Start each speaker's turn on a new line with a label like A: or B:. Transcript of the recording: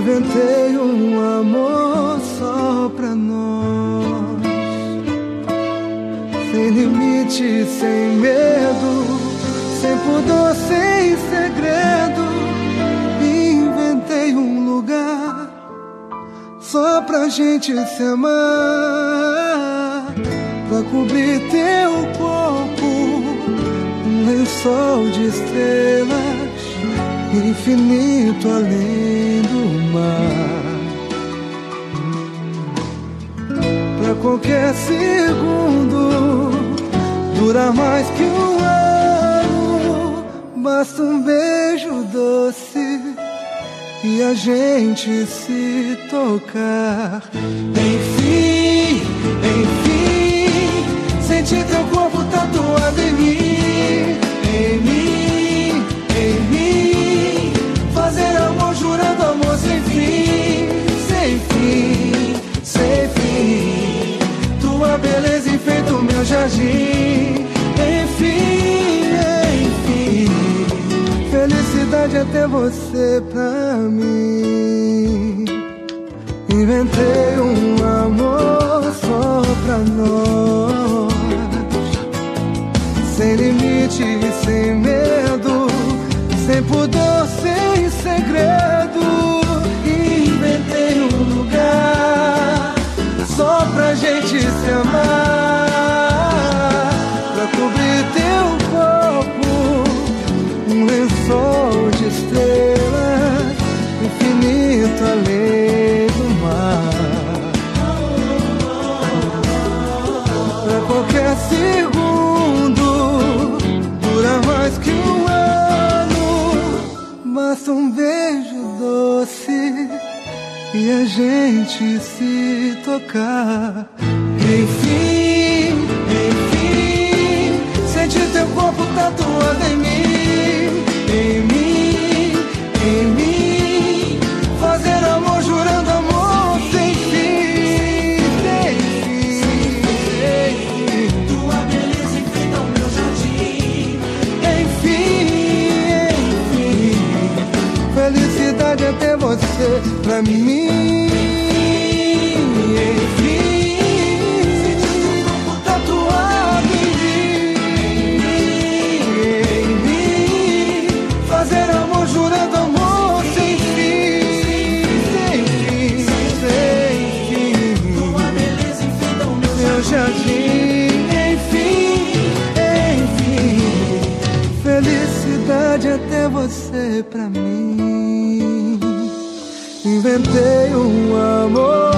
A: Inventei um amor só pra nós, sem limite, sem medo, sem pudor, sem segredo. Inventei um lugar só pra gente se amar, pra cobrir teu corpo, um lençol de estrelas, infinito além do mar. Pra qualquer segundo durar mais que um ano, basta um beijo doce e a gente se tocar. Enfim, enfim, sentir teu corpo tatuado em mim, em mim, em mim. Fazer amor jurando amor sem fim, sem fim, sem fim. Tua beleza enfeita o meu jardim. Enfim, enfim, felicidade é ter você pra mim. Inventei um amor só pra nós, sem limite, sem medo, sem pudor, sem segredo. Inventei um lugar só pra gente se amar, pra cobrir teu corpo, um lençol de estrelas, infinito além do mar. Pra qualquer segundo dura mais que um ano, basta um beijo doce e a gente se tocar. Enfim, enfim, sentir teu corpo tatuado em mim, em mim, em mim. Fazer amor jurando amor sem fim, sem fim. Tua beleza enfeita o meu jardim. Enfim, enfim, felicidade é ter você pra mim. Felicidade é ter você pra mim. Inventei um amor